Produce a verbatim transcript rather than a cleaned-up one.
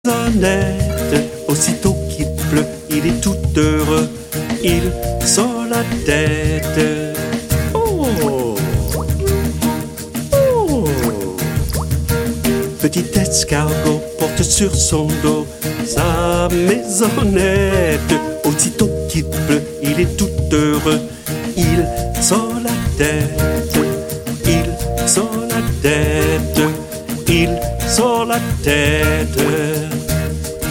maisonnette, aussitôt qu'il pleut, il est tout heureux, il sort la tête. Oh, oh. Petit escargot porte sur son dos sa maisonnette, aussitôt qu'il pleut, il est tout heureux, il sort la tête, il sort la tête, il sort la tête.